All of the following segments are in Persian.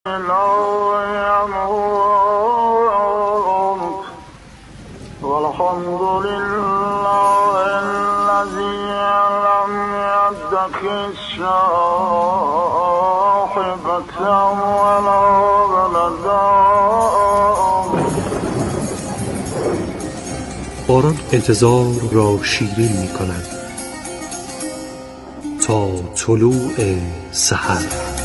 والحمد لله الذي لم يتخذ صاحبة ولا ولدا. باران انتظار را شیرین می کند تا طلوع سحر.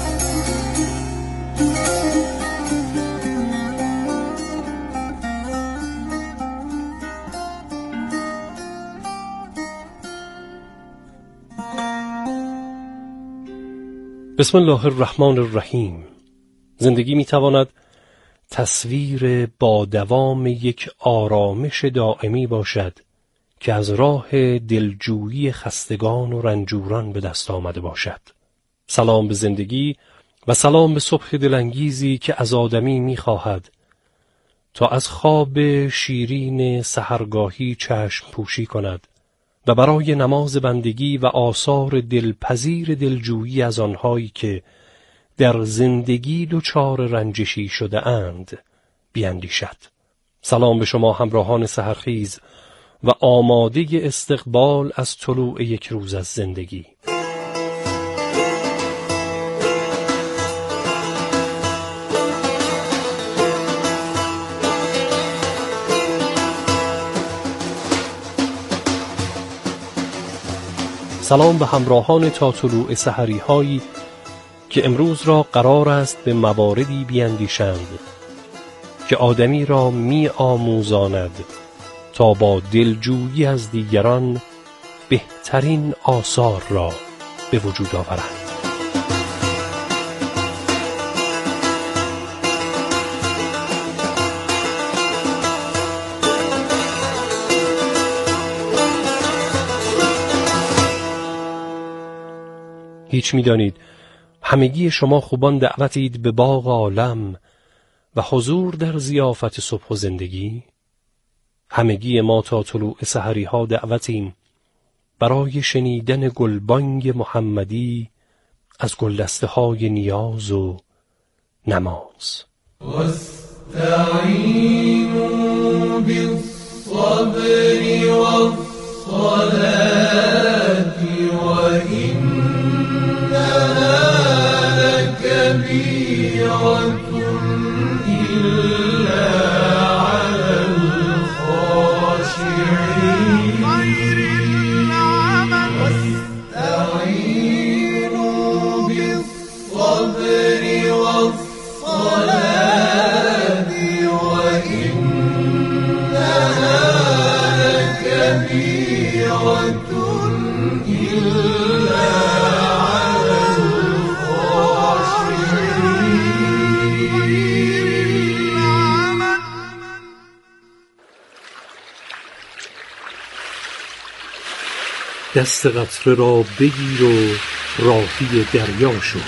بسم الله الرحمن الرحیم. زندگی می تواند تصویر با دوام یک آرامش دائمی باشد که از راه دلجویی خستگان و رنجوران به دست آمده باشد. سلام به زندگی و سلام به صبح دلانگیزی که از آدمی می خواهد تا از خواب شیرین سحرگاهی چشم پوشی کند و برای نماز بندگی و آثار دلپذیر دلجویی از آنهایی که در زندگی دچار رنجشی شده اند بیندیشد. سلام به شما همراهان سحرخیز و آماده استقبال از طلوع یک روز از زندگی. سلام به همراهان تا طلوع سحری هایی که امروز را قرار است به مواردی بیندیشند که آدمی را می آموزاند تا با دلجویی از دیگران بهترین آثار را به وجود آورند. هیچ می‌دانید همگی شما خوبان دعوتید به باغ عالم و حضور در ضیافت صبح و زندگی. همگی ما تا طلوع سحری ها دعوتیم برای شنیدن گلبانگ محمدی از گلدسته های نیاز و نماز. واستعینوا بالصبر والصلاة كبيرة إلا على الخاشعين. واستعينوا بالصبر والصلاة وإنها لكبيرة إلا دست قطره را بگیر و راهی دریا شو.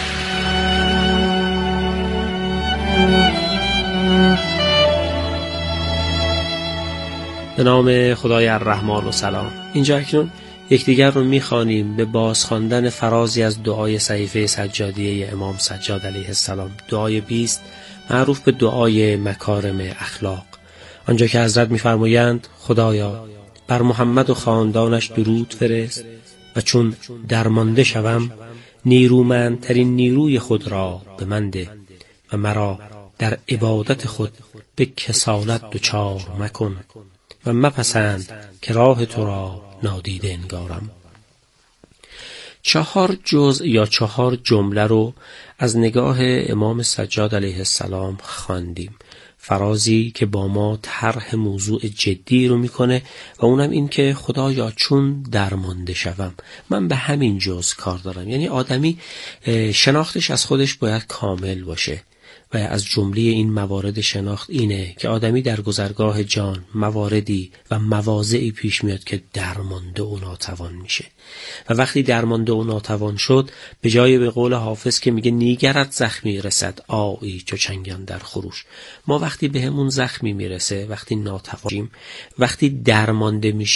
به نام خدای الرحمن و سلام. اینجا اکنون یکدیگر رو میخوانیم به بازخواندن فرازی از دعای صحیفه سجادیه امام سجاد علیه السلام، دعای 20 معروف به دعای مکارم اخلاق، آنجا که حضرت میفرمایند خدایا بر محمد و خاندانش درود فرست و چون درمانده شوم نیرومندترین نیروی خود را به من ده و مرا در عبادت خود به کسالت دچار مکن و مپسند که راه تو را نادیده انگارم. 4 جزء یا 4 جمله رو از نگاه امام سجاد علیه السلام خواندیم. فرازی که با ما طرح موضوع جدی رو میکنه و اونم این که خدایا چون درمانده شوم. من به همین جزء کار دارم. یعنی آدمی شناختش از خودش باید کامل باشه و از جمله این موارد شناخت اینه که آدمی در گذرگاه جان مواردی و مواضعی پیش میاد که درمانده و ناتوان میشه و وقتی درمانده و ناتوان شد به جای به قول حافظ که میگه نیگرت زخمی رسد آیی چو چنگان در خروش، ما وقتی به همون زخمی میرسه، وقتی ناتوانیم، وقتی درمانده میشیم،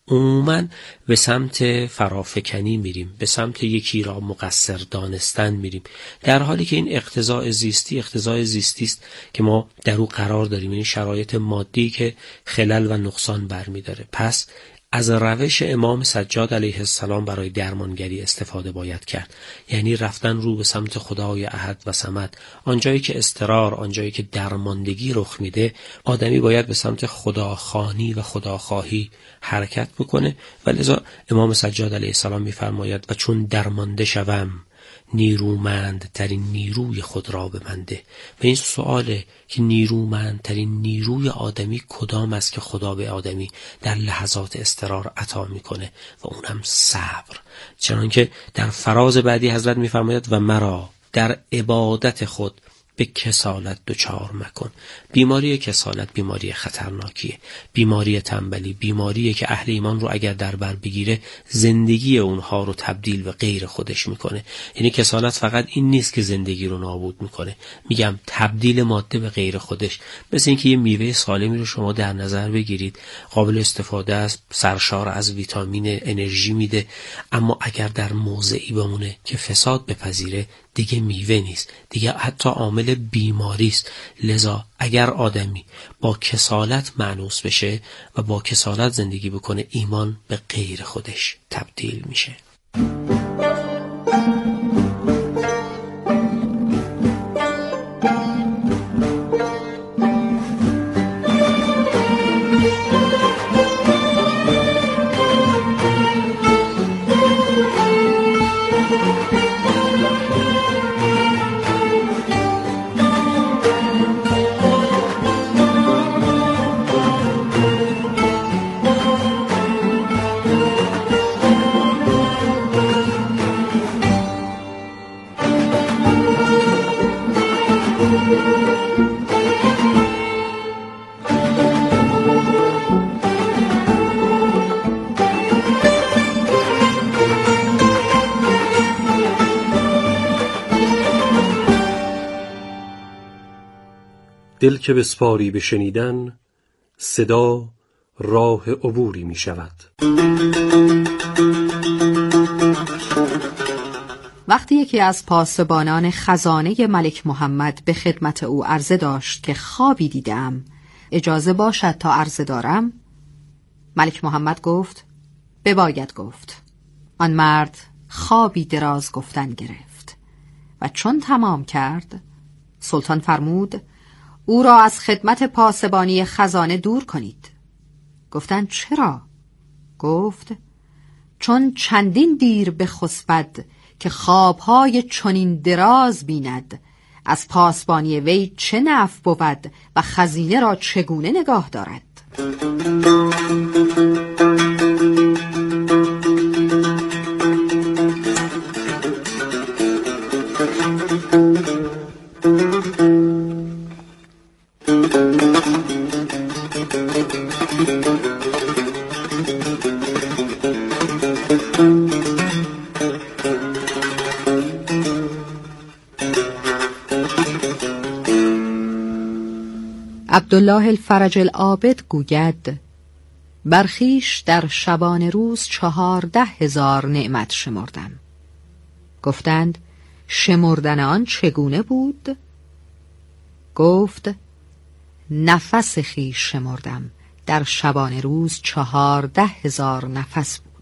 عموماً به سمت فرافکنی میریم، به سمت یکی را مقصر دانستن میریم، در حالی که این اقتضاء زیستی است که ما در او قرار داریم، این شرایط مادی که خلل و نقصان برمیداره. پس از روش امام سجاد علیه السلام برای درمانگری استفاده باید کرد، یعنی رفتن رو به سمت خدای احد و صمد. آنجایی که اضطرار، آنجایی که درماندگی رخ میده، آدمی باید به سمت خداخوانی و خداخواهی حرکت بکنه. و لذا امام سجاد علیه السلام میفرماید و چون درمانده شوم نیرومندترین نیروی خود را بمنده. و این سؤاله که نیرومندترین نیروی آدمی کدام است که خدا به آدمی در لحظات اضطرار عطا میکنه؟ و اونم صبر. چنانکه در فراز بعدی حضرت میفرماید و مرا در عبادت خود به کسالت دچار مکن. بیماری کسالت بیماری خطرناکیه، بیماری تنبلی، بیماریه که اهل ایمان رو اگر در بر بگیره زندگی اونها رو تبدیل به غیر خودش میکنه. یعنی کسالت فقط این نیست که زندگی رو نابود میکنه، میگم تبدیل ماده به غیر خودش. مثل اینکه یه میوه سالمی رو شما در نظر بگیرید، قابل استفاده است، سرشار از ویتامین، انرژی میده، اما اگر در موضعی بمونه که فساد بپذیره دیگه میوه نیست، دیگه حتی عامل بیماری است. لذا اگر آدمی با کسالت مانوس بشه و با کسالت زندگی بکنه، ایمان به غیر خودش تبدیل میشه. دل که بسپاری به شنیدن، صدا راه عبوری می شود. وقتی یکی از پاسبانان خزانه ملک محمد به خدمت او عرضه داشت که خوابی دیدم، اجازه باشد تا عرضه دارم؟ ملک محمد گفت بباید گفت. آن مرد خوابی دراز گفتن گرفت و چون تمام کرد سلطان فرمود او را از خدمت پاسبانی خزانه دور کنید. گفتند چرا؟ گفت چون چندین دیر بخسبد که خوابهای چنین دراز بیند، از پاسبانی وی چه نفع بود و خزینه را چگونه نگاه دارد؟ عبدالله الفرج العابد گوید برخیش در شبان روز 14,000 نعمت شمردم. گفتند شمردن آن چگونه بود؟ گفت نفس خویش شمردم، در شبان روز 14,000 نفس بود.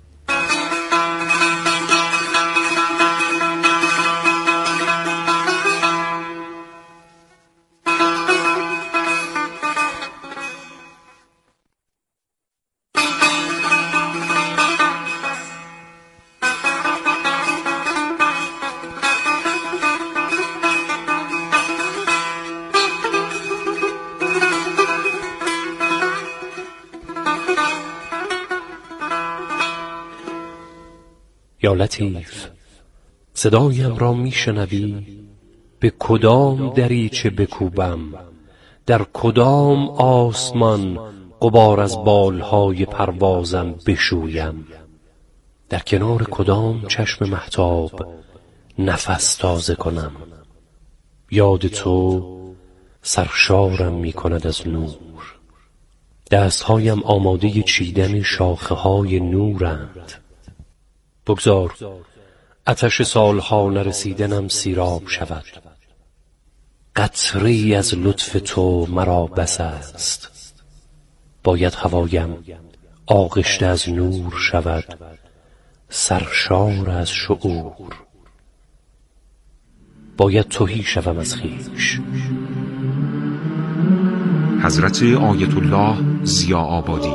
یا لطیف، صدایم را میشنوی؟ به کدام دریچه بکوبم؟ در کدام آسمان غبار از بالهای پروازم بشویم؟ در کنار کدام چشم مهتاب نفس تازه کنم؟ یاد تو سرشارم می کند از نور، دستهایم آماده چیدن شاخه های نورند. بگذار آتش سالها نرسیدنم سیراب شود. قطره‌ای از لطف تو مرا بس است. باید هوایم آغشته از نور شود، سرشار از شعور. باید تهی شوم از خویش. حضرت آیت الله ضیاء‌آبادی.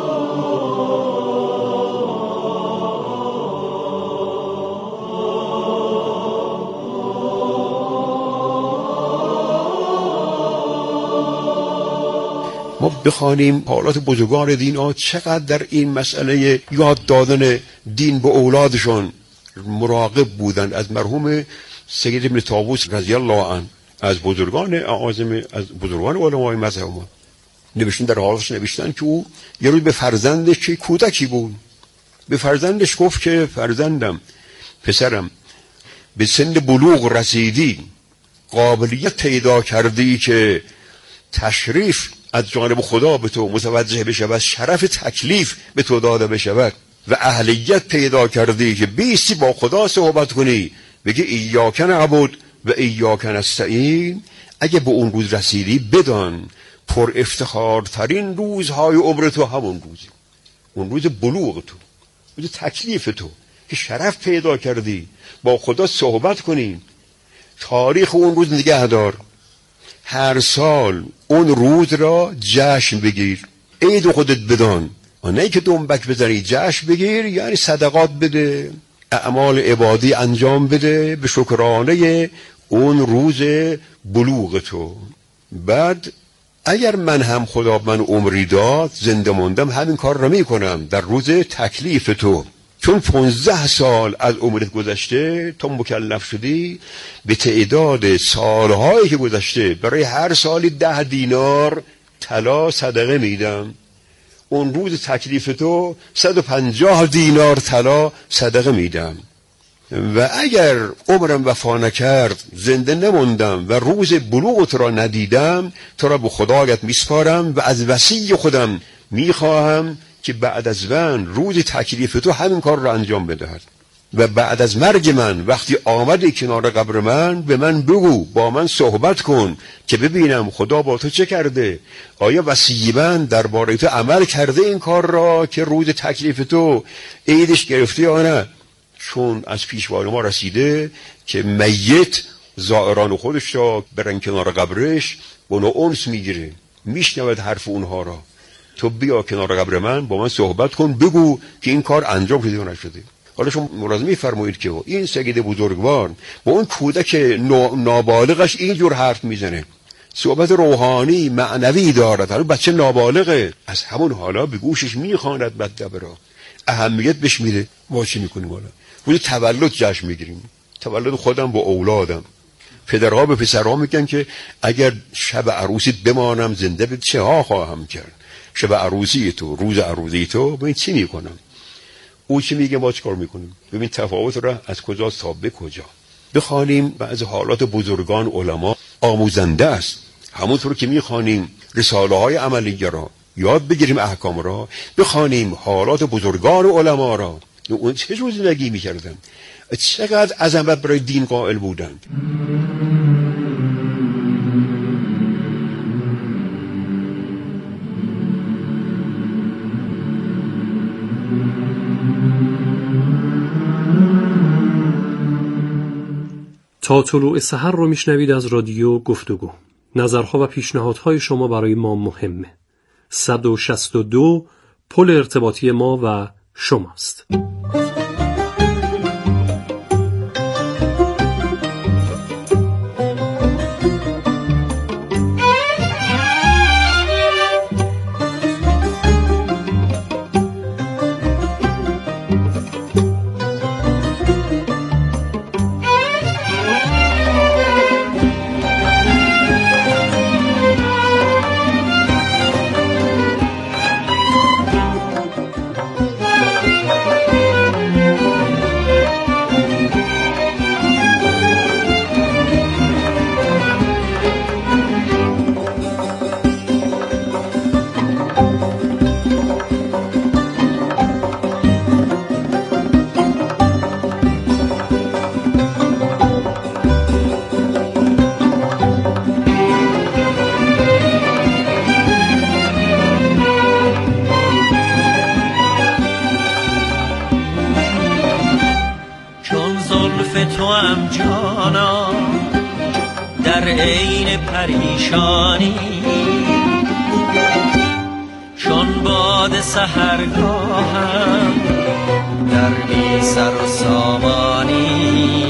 ما بخوانیم حالات بزرگان دین ها چقدر در این مسئله یاد دادن دین به اولادشون مراقب بودند. از مرحوم سید ابن طاووس رضی الله عنه، از بزرگان اعاظم، از بزرگان علمای مذهب ما نوشتن، در حالش نوشتن که او یه روز به فرزندش که کودکی بود، به فرزندش گفت که فرزندم، پسرم، به سن بلوغ رسیدی، قابلیت پیدا کردی که تشریف از جانب خدا به تو متوجه بشود، شرف تکلیف به تو داده بشود و اهلیت پیدا کردی که بیستی با خدا صحبت کنی، بگی ایاک نعبد و ایاک نستعین. اگه به اون روز رسیدی بدان پر افتخارترین روزهای عمر تو همون روزی، اون روز بلوغ تو، روز تکلیف تو که شرف پیدا کردی با خدا صحبت کنی. تاریخ اون روز نگه دار، هر سال اون روز را جشن بگیر، عید خودت بدان، نه که دنبک بزنی. جشن بگیر یعنی صدقات بده، اعمال عبادی انجام بده به شکرانه اون روز بلوغ تو. بعد اگر من هم خدا من عمری داد زنده موندم، همین کار را میکنم در روز تکلیف تو. چون 15 سال از عمرت گذشته تا مکلف شدی، به تعداد سالهایی که گذشته برای هر سالی 10 دینار طلا صدقه میدم. اون روز تکلیف تو 150 دینار طلا صدقه میدم. و اگر عمرم وفا نکرد، زنده نموندم و روز بلوغت را ندیدم، تو را به خدایت میسپارم و از وصی خودم میخواهم که بعد از من روز تکلیف تو همین کار را انجام بدهد. و بعد از مرگ من وقتی آمدی کنار قبر من، به من بگو، با من صحبت کن که ببینم خدا با تو چه کرده. آیا وصی من درباره تو عمل کرده این کار را که روز تکلیف تو عیدش گرفته یا نه؟ چون از پیشوای ما رسیده که میت زائران خودش را برن کنار قبرش با اونها انس میگیره، میشنود حرف اونها را. تو بیا کنار قبر من، با من صحبت کن، بگو که این کار انجام شده یا نشده. حالا شما ملاحظه می‌فرمایید که این سید بزرگوار با اون کودک نابالغش اینجور حرف میزنه، صحبت روحانی معنوی دارد. حالا بچه نابالغه، از همون حالا به گوشش میخواند مطلب را، اهمیت بهش میده. ما چی میکنیم؟ حالا روز تولد جشن میگیریم، تولد خودم با اولادم. پدرها به پسرها میگن که اگر شب عروسیت بمانم زنده به چه ها خواهم کرد. شب عروسی تو، روز عروسی تو، ببین چی میکنم. او چی میگه، ما چی کار میکنیم. ببین تفاوت را از کجا تا به کجا. بخوانیم بعض حالات بزرگان علما آموزنده است. همونطور که میخوانیم رساله های عملیه را یاد بگیریم، احکام را بخوانیم، حالات بزرگان علما را، اون چه جور زندگی میکردن، چقدر عظمت برای دین قائل بودند. تا طلوع سحر رو میشنوید از رادیو گفتگو. نظرها و پیشنهادهای شما برای ما مهمه. 162 پل ارتباطی ما و شماست. جانا در عین پریشانی، چون باد سحرگاهم در بی سر و سامانی.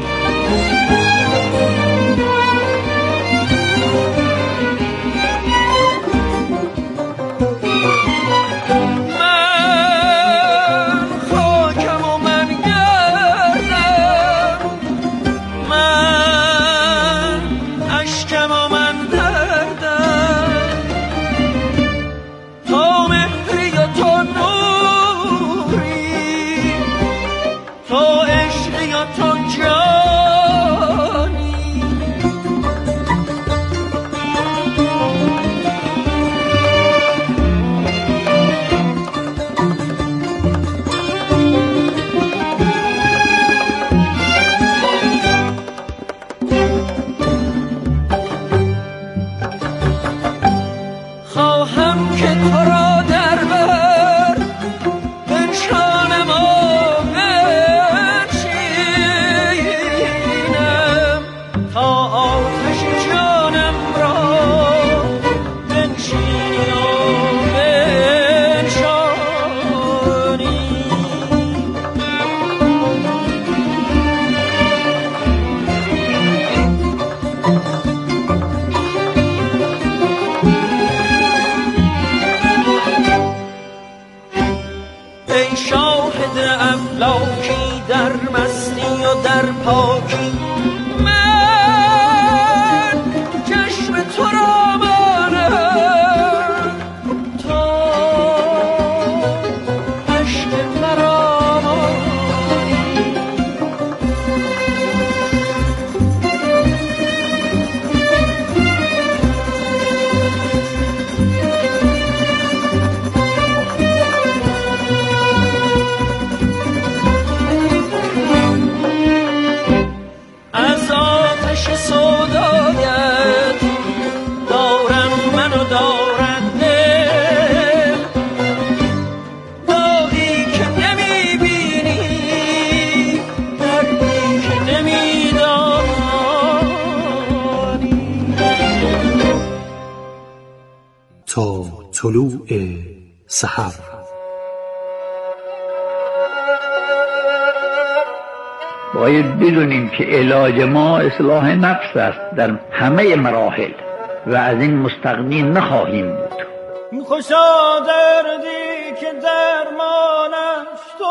تا طلوع سحر. باید بدونیم که علاج ما اصلاح نفس است در همه مراحل و از این مستغنی نخواهیم بود. خوشا دردی که درمانش تو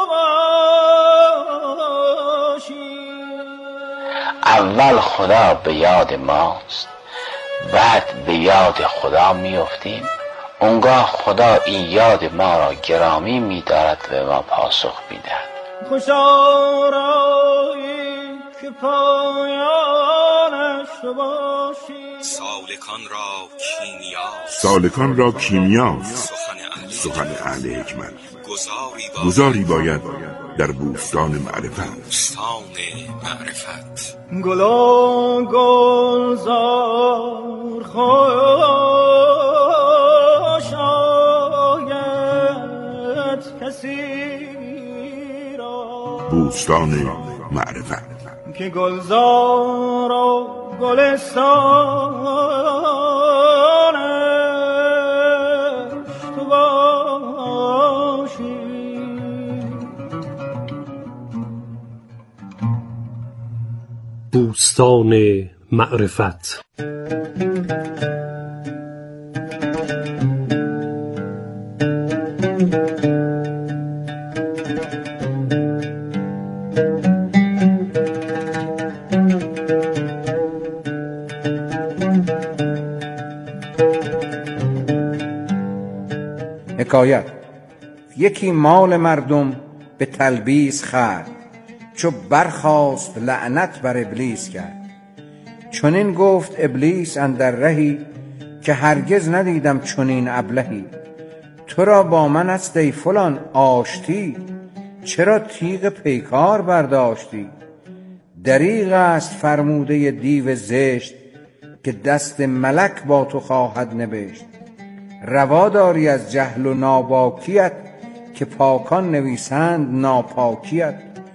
باشی. اول خدا به یاد ماست، بعد به یاد خدا میافتیم. اونگاه خدا این یاد ما را گرامی می‌دارد و ما پاسخ می‌دهد. خوشا رایی که پایانش تو باشی. سالکان را کیمیاست سخن اهل حکمت. گذاری باید در بوستان معرفت. گلا گلزار خوش آید کسی را. بوستان معرفت که گلزار و گلستانش تو باشی. بوستان معرفت. حکایت: یکی مال مردم به تلبیس خورد، چو برخاست لعنت بر ابلیس کرد. چنین گفت ابلیس اندر رهی، که هرگز ندیدم چنین ابلهی. تو را با من است ای فلان آشتی، چرا تیغ پیکار برداشتی؟ دریغ است فرموده دیو زشت، که دست ملک با تو خواهد نبشت. روا داری از جهل و ناباکیت، که پاکان نویسند ناپاکیت.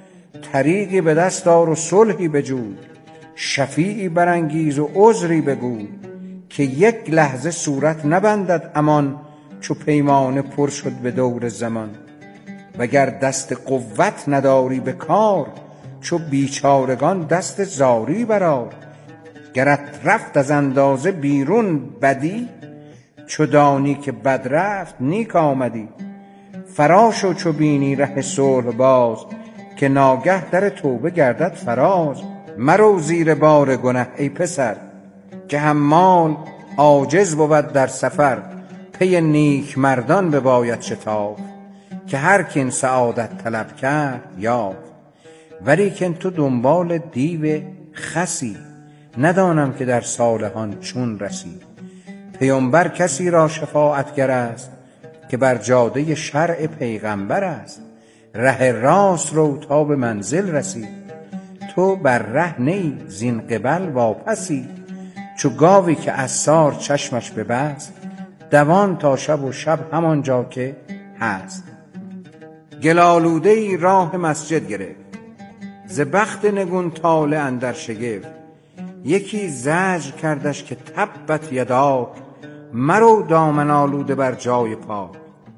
طریقی به دست آر و صلحی بجوی، شفیعی برانگیز و عذری بگوی، که یک لحظه صورت نبندد امان، چو پیمانه پر شد به دور زمان. وگر دست قوت نداری به کار، چو بیچارگان دست زاری برآر. گرت رفت از اندازه بیرون بدی، چو دانی که بد رفت نیک آمدی. فراشو چو بینی ره صلح باز، که ناگه در توبه گردد فراز. مرو زیر بار گنه ای پسر، که حمال عاجز بود در سفر. پی نیک مردان بباید شتافت، که هر کین سعادت طلب کرد یافت. ولیکن تو دنبال دیو خسی، ندانم که در صالحان چون رسی. پیامبر کسی را شفاعتگر است، که بر جاده شرع پیغمبر است. ره راست رو تا به منزل رسی، تو بر ره نی زین قبل واپسی. چو گاوی که عصار چشمش ببست، دوان تا شب و شب همانجا که هست. گل آلوده ای راه مسجد گرفت، ز بخت نگون طالع اندر شگفت. یکی زجر کردش که تبت یدا، مرو دامن آلوده بر جای پا.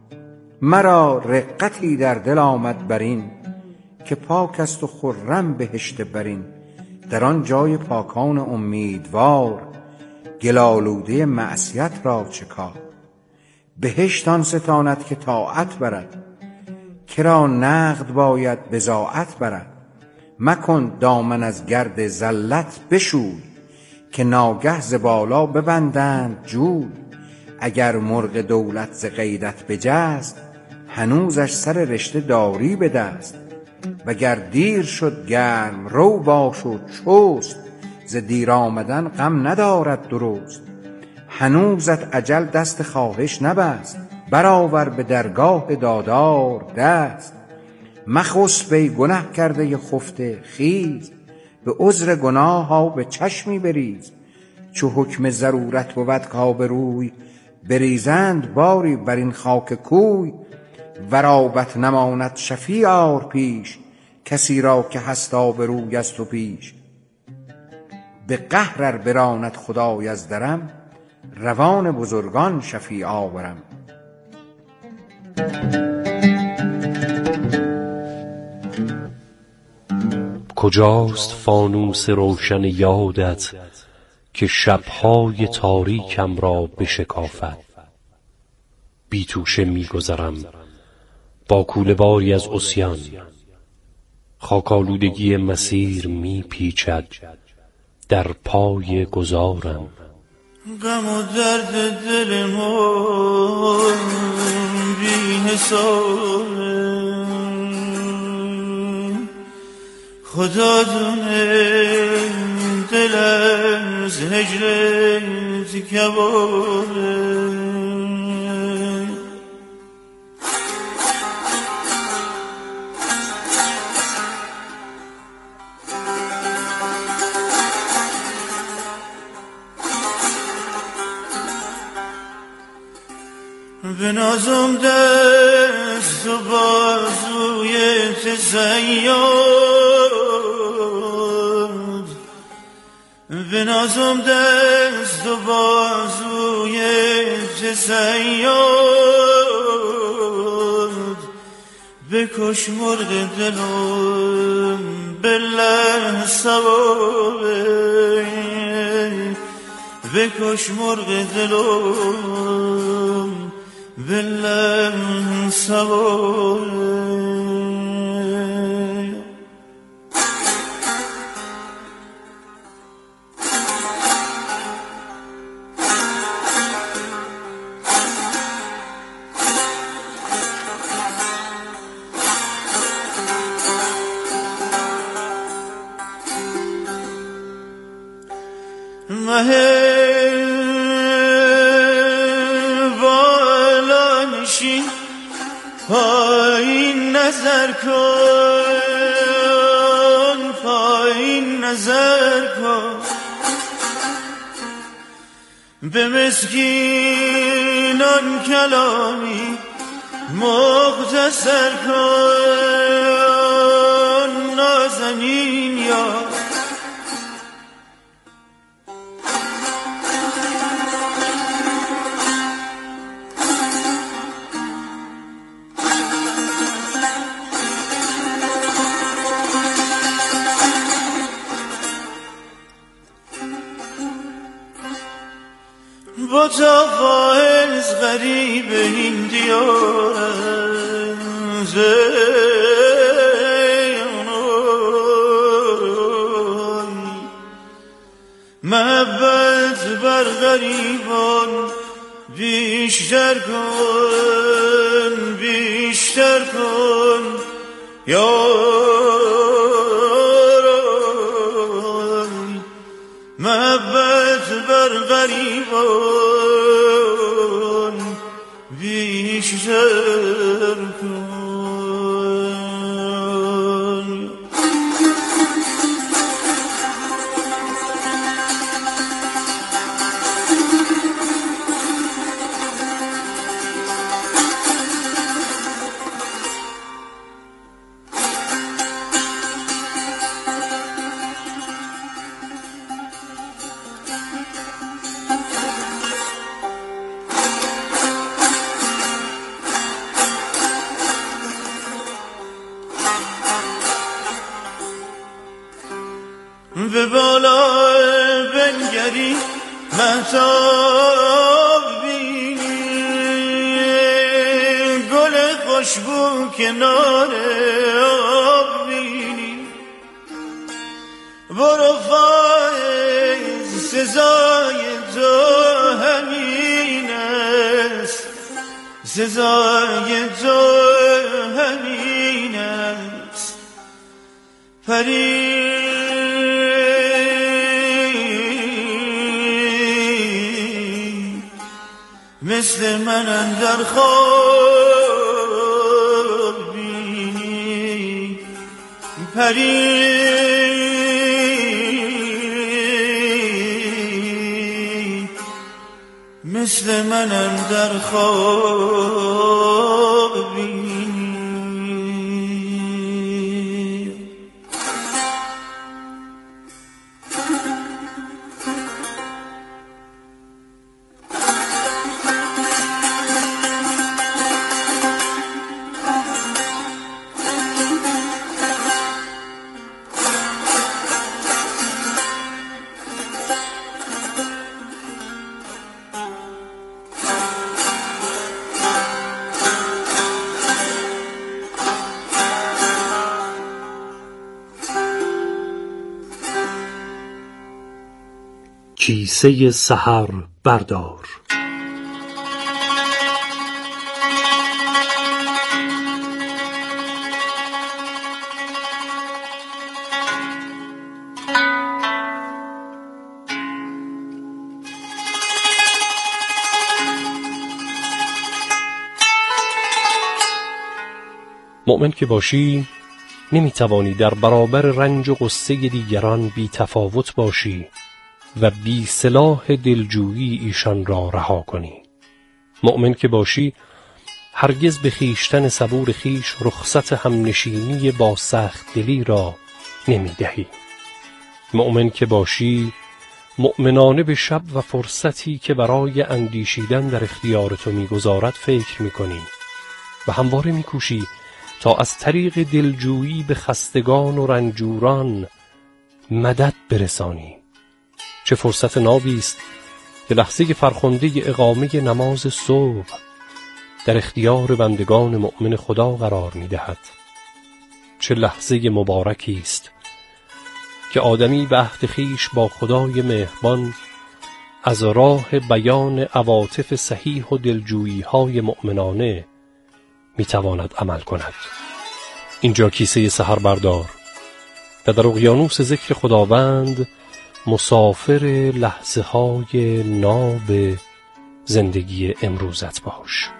مرا رقتی در دل آمد برین، که پاک است و خرم بهشت برین. در آن جای پاکان امیدوار، گل آلوده معصیت را چه کار. بهشت آن ستاند که طاعت برد، کرا نقد باید بضاعت برد. مکن دامن از گرد زلت بشوی، که ناگه ز بالا ببندند جوی. اگر مرغ دولت ز قیدت بجست، هنوزش سر رشته داری به دست. وگر دیر شد گرم رو باش و چست، ز دیر آمدن غم ندارد درست. هنوزت اجل دست خواهش نبست، برآور به درگاه دادار دست. مخسب ای گنه کرده خفته خیز، به عذر گناه ها به چشمی بریز. چو حکم ضرورت بود کآبروی، بریزند باری بر این خاک کوی. ورابت نماند شفیع آر پیش، کسی را که هست آبروی از تو پیش. به قهر ار براند خدای از درم، روان بزرگان شفیع آورم. کجاست فانوس روشن یادت، که شبهای تاریکم را بشکافد. بی توشه می گذرم با کوله باری از عصیان، خاک آلودگی مسیر می پیچد در پای گذارم. غم و درد دل من بی حساب، خدا دونه دل از هجرت کبابه. بنازم دست و بازوی زیاد، بنازم دست و بازوی زیاد. بکش مرغ دلم بالله ثوابه، بکش مرغ دلم بالله ثوابه. بالا نشین پایین نظر کن، پایین نظر کن. به مسکینان کلامی مختصر کن، نازنین یار. با تا فائز غریب این دیار محبت بر غریبان بیشتر کن بیشتر کن یارای. محبت بر غریبان بیشتر کن. به بالا بنگری مهتاب بینی، گل خوشبو کنار آب بینی. برو فائز سزای تو همین است، سزای تو همین است. پری مثل من اندر خواب بینی، پری مثل من اندر خواب بینی. کیسه سحر بردار. مؤمن که باشی نمیتوانی در برابر رنج و غصه دیگران بی تفاوت باشی و بی سلاح دلجویی ایشان را رها کنی. مؤمن که باشی هرگز به خیشتن صبور خیش رخصت همنشینی با سخت دلی را نمی دهی. مؤمن که باشی مؤمنانه به شب و فرصتی که برای اندیشیدن در اختیار تو می‌گذارد فکر می‌کنی و همواره می‌کوشی تا از طریق دلجویی به خستگان و رنجوران مدد برسانی. چه فرصت نابی است که لحظه فرخنده اقامه نماز صبح در اختیار بندگان مؤمن خدا قرار می‌دهد. چه لحظه مبارکی است که آدمی به عهد خویش با خدای مهربان از راه بیان عواطف صحیح و دلجویی‌های مؤمنانه می‌تواند عمل کند. اینجا کیسه سحر بردار و در اقیانوس ذکر خداوند مسافر لحظه‌های ناب زندگی امروزت باش.